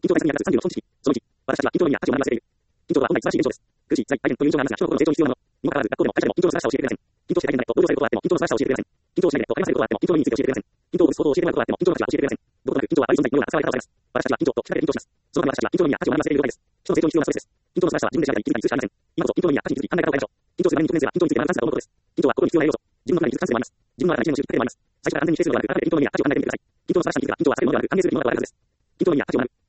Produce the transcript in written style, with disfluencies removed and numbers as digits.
緊張対策に役36本知識。その1、私たちは緊張の意味や価値を学び忘れている。緊張とは本来素晴らしい現象です。苦しい、辛い、大変という印象がありますが、小学校の成長に必要なもの。にもかかわらず、学校でも会社でも緊張の素晴らしさを教えてくれません。緊張して大変だねと同僚されることはあっても緊張の素晴らしさを教えてくれません。緊張しないでと励まされることはあっても緊張の意味について教えてくれません。緊張を打つことを教えてもらうことはあっても緊張の価値は教えてくれません。どことなく緊張は悪い存在のような扱われ方をされます。私たちは緊張と聞かれて緊張します。そのため私たちは緊張の意味や価値を学ばせている了解です。人の成長に必要なストレスです。緊張の素晴らしさは自分で調べたり気づいたりするしかありません。今こそ緊張の意味や価値について考え方を変えましょう。緊張する前に直面すれば緊張について学ばなくなると思うことです。緊張は心に必要な要素。自分の中に気づかせてもらいます。自分の中に知恵の習得でもあります。最初から安全に否定するのではなく、改めて緊張の意味や価値を考えてみてください。緊張の素晴らしさに気づけば緊張はある、歓迎するべきものではあるはずです。緊張の意味や価値を学ぶ。